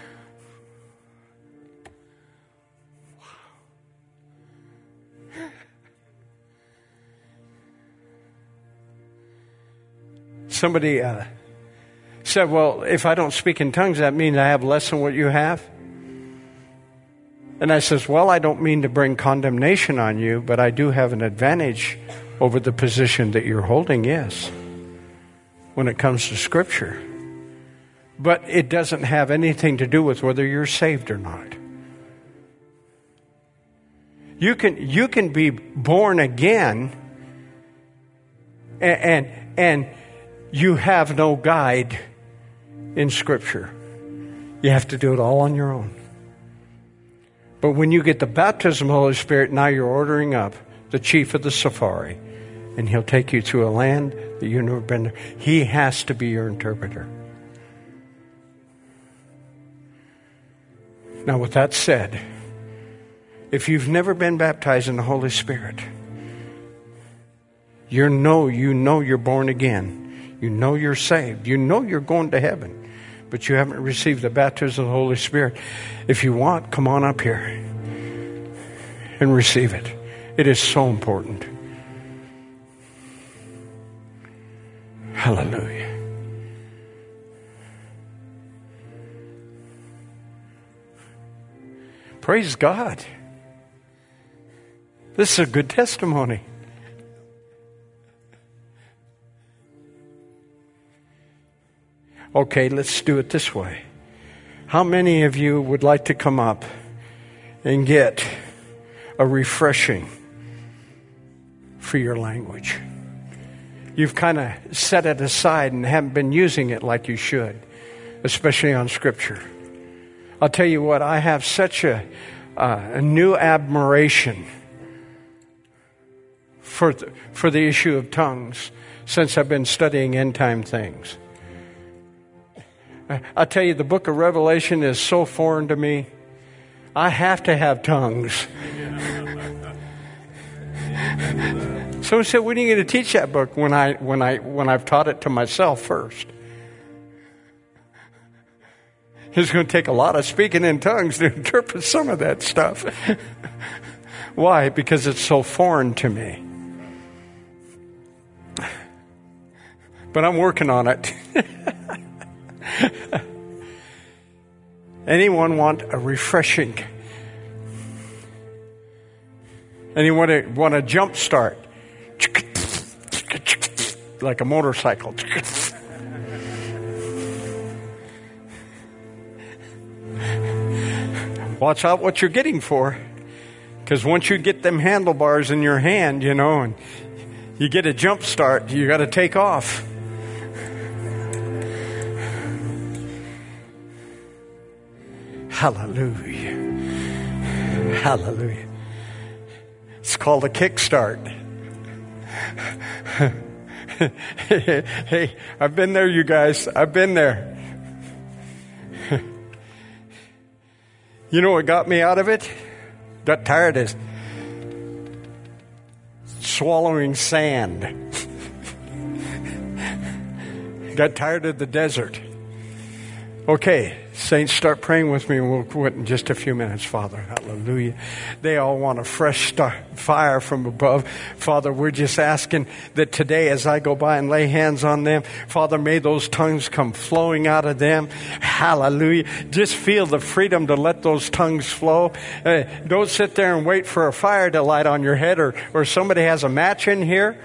Somebody uh, said, well, if I don't speak in tongues, that means I have less than what you have. And I says, well, I don't mean to bring condemnation on you, but I do have an advantage over the position that you're holding, yes, when it comes to Scripture. But it doesn't have anything to do with whether you're saved or not. You can you can be born again and and, and you have no guide in Scripture. You have to do it all on your own. But when you get the baptism of the Holy Spirit, now you're ordering up the chief of the safari, and he'll take you to a land that you've never been there. He has to be your interpreter. Now, with that said, if you've never been baptized in the Holy Spirit, you know you know you're born again. You know you're saved. You know you're going to heaven. But you haven't received the baptism of the Holy Spirit. If you want, come on up here and receive it. It is so important. Hallelujah. Praise God. This is a good testimony. Okay, let's do it this way. How many of you would like to come up and get a refreshing for your language? You've kind of set it aside and haven't been using it like you should, especially on Scripture. I'll tell you what, I have such a, uh, a new admiration for the, for the issue of tongues since I've been studying end time things. I tell you, the book of Revelation is so foreign to me. I have to have tongues. So I said, when are you going to teach that book? When I when I when I've taught it to myself first. It's going to take a lot of speaking in tongues to interpret some of that stuff. Why? Because it's so foreign to me. But I'm working on it. Anyone want a refreshing? Anyone want a jump start? Like a motorcycle. Watch out what you're getting for. Because once you get them handlebars in your hand, you know, and you get a jump start, you got to take off. Hallelujah. Hallelujah. It's called a kickstart. Hey, I've been there, you guys. I've been there. You know what got me out of it? Got tired of swallowing sand. Got tired of the desert. Okay, saints, start praying with me and we'll quit in just a few minutes, Father. Hallelujah. They all want a fresh start, fire from above. Father, we're just asking that today as I go by and lay hands on them, Father, may those tongues come flowing out of them. Hallelujah. Just feel the freedom to let those tongues flow. Uh, don't sit there and wait for a fire to light on your head or, or somebody has a match in here.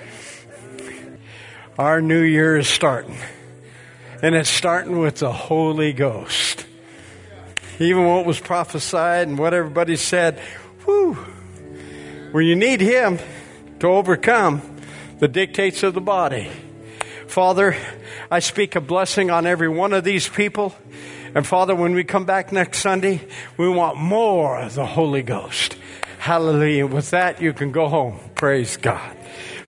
Our new year is starting. And it's starting with the Holy Ghost. Even what was prophesied and what everybody said, whew, when you need Him to overcome the dictates of the body. Father, I speak a blessing on every one of these people. And Father, when we come back next Sunday, we want more of the Holy Ghost. Hallelujah. With that, you can go home. Praise God.